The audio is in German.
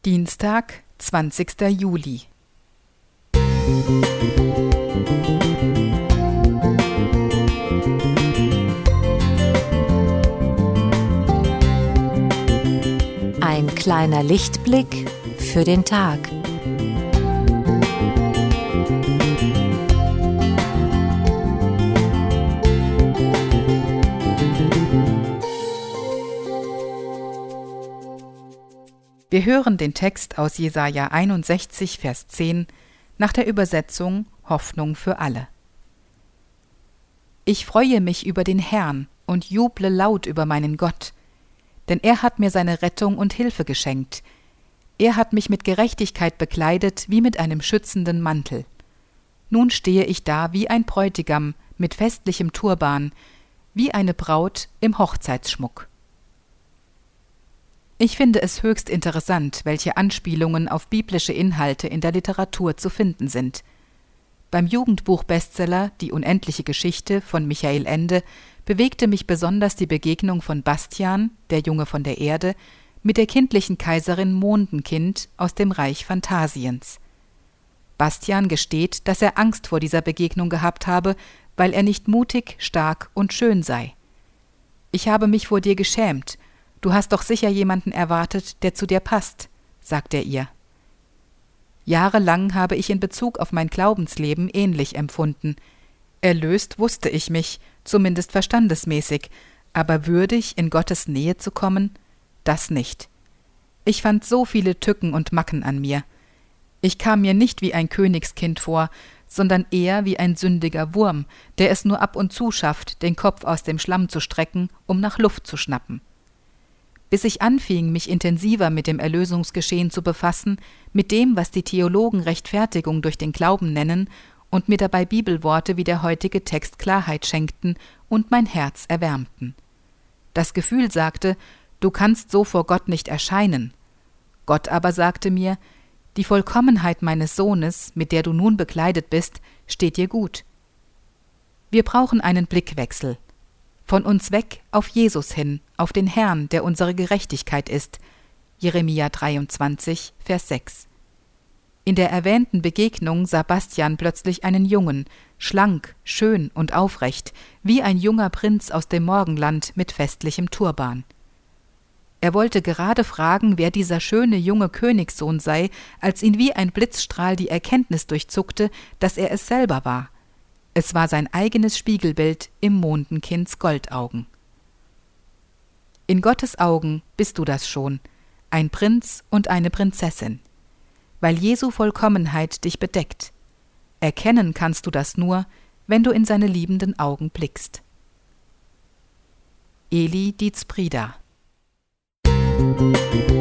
Dienstag, 20. Juli. Ein kleiner Lichtblick für den Tag. Wir hören den Text aus Jesaja 61, Vers 10 nach der Übersetzung Hoffnung für alle. Ich freue mich über den Herrn und juble laut über meinen Gott, denn er hat mir seine Rettung und Hilfe geschenkt. Er hat mich mit Gerechtigkeit bekleidet wie mit einem schützenden Mantel. Nun stehe ich da wie ein Bräutigam mit festlichem Turban, wie eine Braut im Hochzeitsschmuck. Ich finde es höchst interessant, welche Anspielungen auf biblische Inhalte in der Literatur zu finden sind. Beim Jugendbuch-Bestseller »Die unendliche Geschichte« von Michael Ende bewegte mich besonders die Begegnung von Bastian, der Junge von der Erde, mit der kindlichen Kaiserin Mondenkind aus dem Reich Phantasiens. Bastian gesteht, dass er Angst vor dieser Begegnung gehabt habe, weil er nicht mutig, stark und schön sei. »Ich habe mich vor dir geschämt. Du hast doch sicher jemanden erwartet, der zu dir passt«, sagt er ihr. Jahrelang habe ich in Bezug auf mein Glaubensleben ähnlich empfunden. Erlöst wusste ich mich, zumindest verstandesmäßig, aber würdig, in Gottes Nähe zu kommen, das nicht. Ich fand so viele Tücken und Macken an mir. Ich kam mir nicht wie ein Königskind vor, sondern eher wie ein sündiger Wurm, der es nur ab und zu schafft, den Kopf aus dem Schlamm zu strecken, um nach Luft zu schnappen. Bis ich anfing, mich intensiver mit dem Erlösungsgeschehen zu befassen, mit dem, was die Theologen Rechtfertigung durch den Glauben nennen, und mir dabei Bibelworte wie der heutige Text Klarheit schenkten und mein Herz erwärmten. Das Gefühl sagte, du kannst so vor Gott nicht erscheinen. Gott aber sagte mir, die Vollkommenheit meines Sohnes, mit der du nun bekleidet bist, steht dir gut. Wir brauchen einen Blickwechsel. Von uns weg auf Jesus hin, auf den Herrn, der unsere Gerechtigkeit ist. Jeremia 23, Vers 6. In der erwähnten Begegnung sah Bastian plötzlich einen Jungen, schlank, schön und aufrecht, wie ein junger Prinz aus dem Morgenland mit festlichem Turban. Er wollte gerade fragen, wer dieser schöne junge Königssohn sei, als ihn wie ein Blitzstrahl die Erkenntnis durchzuckte, dass er es selber war. Es war sein eigenes Spiegelbild im Mondenkinds Goldaugen. In Gottes Augen bist du das schon, ein Prinz und eine Prinzessin, weil Jesu Vollkommenheit dich bedeckt. Erkennen kannst du das nur, wenn du in seine liebenden Augen blickst. Eli Dietz-Prieda.